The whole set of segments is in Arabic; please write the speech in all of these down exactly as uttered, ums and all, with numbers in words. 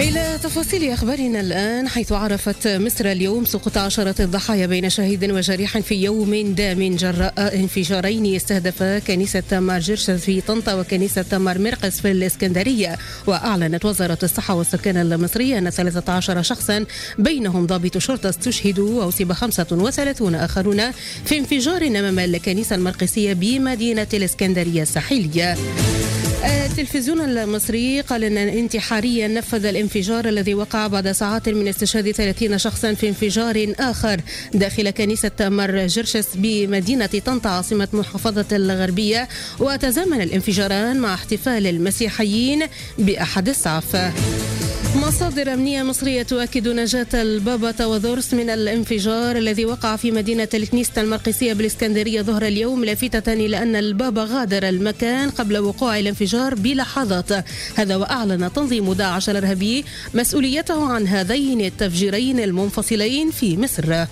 إلى تفاصيل أخبارنا الآن، حيث عرفت مصر اليوم سقوط عشرة الضحايا بين شهيد وجريح في يوم دام جراء انفجارين استهدفا كنيسة مار جرجس في طنطا وكنيسة مار مرقس في الإسكندرية. وأعلنت وزارة الصحة والسكان المصرية أن ثلاثة عشر شخصا بينهم ضابط شرطة استشهدوا وأصيب خمسة وثلاثون آخرون في انفجار أمام الكنيسة المرقسية بمدينة الإسكندرية الساحلية. التلفزيون المصري قال أن انتحاريا نفذ الانفجار الذي وقع بعد ساعات من استشهاد ثلاثين شخصا في انفجار آخر داخل كنيسة مار جرجس بمدينة طنطا عاصمة محافظة الغربية، وتزامن الانفجاران مع احتفال المسيحيين بأحد السعف. مصادر أمنية مصرية تؤكد نجاة البابا تودورس من الانفجار الذي وقع في مدينة الكنيسة المرقسية بالإسكندرية ظهر اليوم، لافتة إلى أن البابا غادر المكان قبل وقوع الانفجار بلحظات. هذا وأعلن تنظيم داعش الإرهابي مسؤوليته عن هذين التفجيرين المنفصلين في مصر.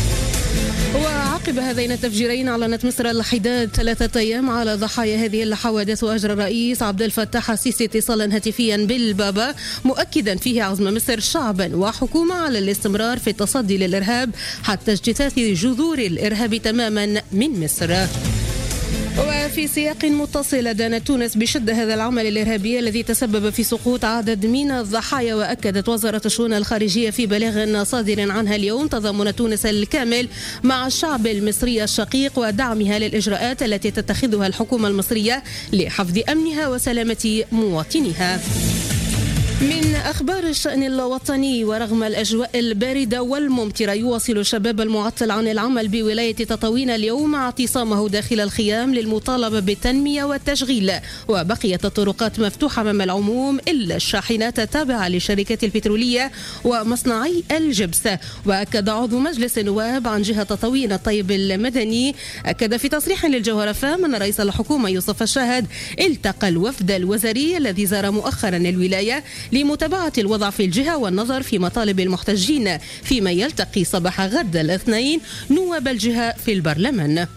وعقب هذين التفجيرين أعلنت مصر الحداد ثلاثة أيام على ضحايا هذه الحوادث، وأجرى الرئيس عبد الفتاح السيسي اتصالا هاتفيا بالبابا مؤكدا فيه عزم مصر شعبا وحكومة على الاستمرار في التصدي للإرهاب حتى اجتثاث جذور الإرهاب تماما من مصر. وفي سياق متصل أدانت تونس بشدة هذا العمل الإرهابي الذي تسبب في سقوط عدد من الضحايا، وأكدت وزارة الشؤون الخارجية في بلاغ صادر عنها اليوم تضامن تونس الكامل مع الشعب المصري الشقيق ودعمها للإجراءات التي تتخذها الحكومة المصرية لحفظ أمنها وسلامة مواطنيها. من أخبار الشأن الوطني، ورغم الأجواء الباردة والممطرة يواصل الشباب المعطل عن العمل بولاية تطاوين اليوم اعتصامه داخل الخيام للمطالبة بالتنمية والتشغيل، وبقيت الطرقات مفتوحة أمام العموم إلا الشاحنات التابعة للشركات البترولية ومصنعي الجبس. وأكد عضو مجلس النواب عن جهة تطاوين الطيب المدني أكد في تصريح للجوهرة فام أن رئيس الحكومة يوسف الشاهد التقى الوفد الوزاري الذي زار مؤخرا الولاية لمتابعة الوضع في الجهة والنظر في مطالب المحتجين، فيما يلتقي صباح غد الاثنين نواب الجهة في البرلمان.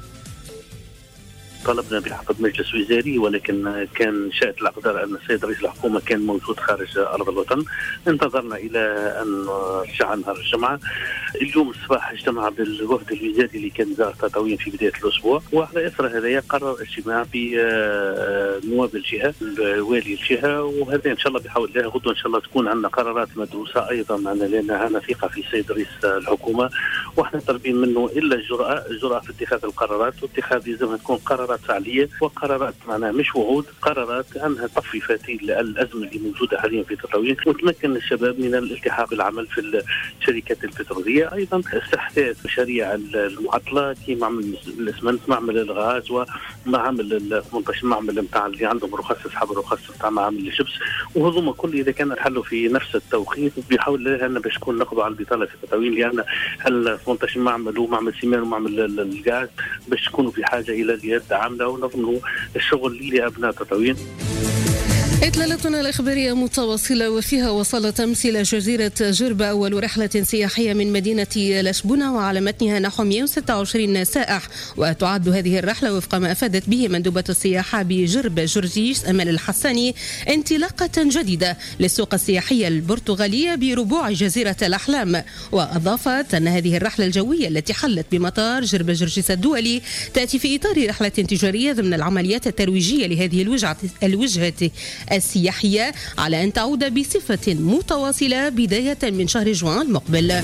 طلبنا بحفظ مجلس وزاري، ولكن كان شاءت الأقدار أن السيد رئيس الحكومة كان موجود خارج أرض الوطن. انتظرنا إلى أن رجع نهار الجمعة. اليوم الصباح اجتمع بالوفد الوزاري اللي كان زار تطاوين في بداية الأسبوع، وعلى إثر هذا قرر اجتماع بنواب الجهة والي الجهة، وهذا إن شاء الله بحول الله غدوة إن شاء الله تكون عندنا قرارات مدروسة أيضا معنا، لأن عندنا ثقة في السيد رئيس الحكومة، وإحنا طالبين منه إلا الجرأة الجرأة في اتخاذ القرارات، واتخاذ لازم تكون قرارات فعلية وقرارات معناها مش وعود، قرارات أنها تطفي فتيل الأزمة اللي موجودة حاليا في تطاوين، وتمكن الشباب من الالتحاق بالعمل في الشركات البترولية. أيضا استحداث مشاريع المعطلات كمعمل الإسمنت، معمل الغاز، ومعمل ثمانية عشر معمل نتاع اللي عندهم رخص يسحبوا الرخص نتاع معامل الجبس، وهذوما كل إذا كان الحل في نفس التوقيت بيحاول لنا باش نكون نقضوا على البطالة في تطاوين، لأن ال ثمانية عشر معمل ومعمل سيمان ومعمل الغاز باش تكونوا في حاجة إلى زيادة عاملة ونظموا الشغل لأبناء تطاوين. إطلالتنا الإخبارية متواصلة، وفيها وصلت أمس إلى جزيرة جربة أول رحلة سياحية من مدينة لشبونة، وعلى متنها نحو مئة وستة وعشرين سائح. وتعد هذه الرحلة وفق ما أفادت به مندوبة السياحة بجربة جورجيس أمل الحساني انطلاقة جديدة للسوق السياحية البرتغالية بربوع جزيرة الأحلام. وأضافت أن هذه الرحلة الجوية التي حلت بمطار جربة جورجيس الدولي تأتي في إطار رحلة تجارية ضمن العمليات الترويجية لهذه الوجهة الوجهة السياحية، على أن تعود بصفة متواصلة بداية من شهر جوان المقبل.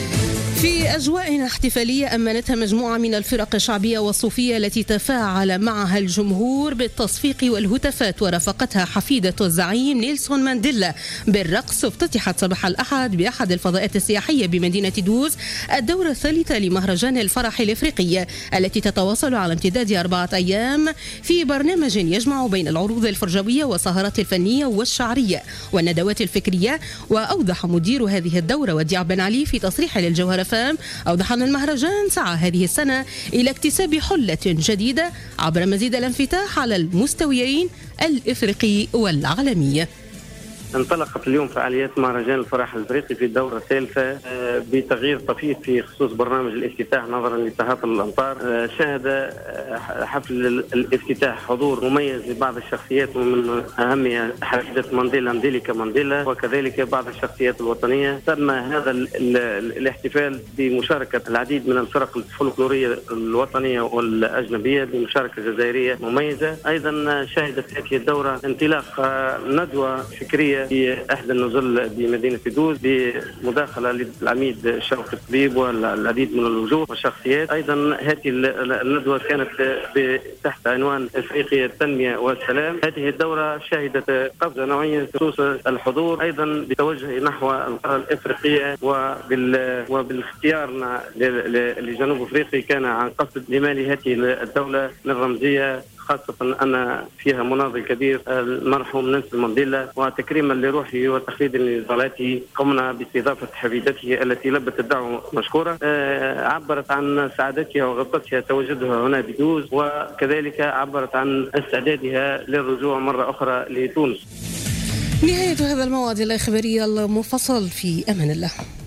في أجواء احتفالية أمنتها مجموعة من الفرق الشعبية والصوفية التي تفاعل معها الجمهور بالتصفيق والهتافات، ورافقتها حفيدة الزعيم نيلسون مانديلا بالرقص. افتتحت صباح الأحد بأحد الفضاءات السياحية بمدينة دوز الدورة الثالثة لمهرجان الفرح الإفريقي، التي تتواصل على امتداد أربعة أيام في برنامج يجمع بين العروض الفرجوية والسهرات الفنية والشعرية والندوات الفكرية. وأوضح مدير هذه الدورة وديع بن علي في تصريح للجوهرة أوضح أن المهرجان سعى هذه السنة إلى اكتساب حلة جديدة عبر مزيد الانفتاح على المستويين الإفريقي والعالمي. انطلقت اليوم فعاليات مهرجان الفرح الافريقي في الدوره الثالثه بتغيير طفيف في خصوص برنامج الافتتاح نظرا لتهاطل الامطار. شهد حفل الافتتاح حضور مميز لبعض الشخصيات ومن اهمها حفيده مانديلا مديليكا مانديلا وكذلك بعض الشخصيات الوطنيه. تم هذا الاحتفال بمشاركه العديد من الفرق الفولكلوريه الوطنيه والاجنبيه بمشاركه جزائريه مميزه. ايضا شهدت هذه الدوره انطلاق ندوه فكريه في احدى النزل بمدينه دوز بمداخله للعميد شوقي الطبيب والعديد من الوجوه والشخصيات. ايضا هذه الندوه كانت تحت عنوان افريقيا التنميه والسلام. هذه الدوره شهدت قفزه نوعيه بخصوص الحضور، ايضا بتوجه نحو القاره الافريقيه وبالاختيار لجنوب افريقيا كان عن قصد لمال هذه الدوله من رمزيه، خاصة أن فيها مناضل كبير المرحوم نيلسون مانديلا، وتكريما لروحه وتخليدا لنضالاته قمنا باستضافة حفيدته التي لبت الدعوة مشكورة. عبرت عن سعادتها وغبطتها تواجدها هنا بدوز، وكذلك عبرت عن استعدادها للرجوع مرة أخرى لتونس. نهاية هذا الموعد الإخباري المفصل، في أمان الله.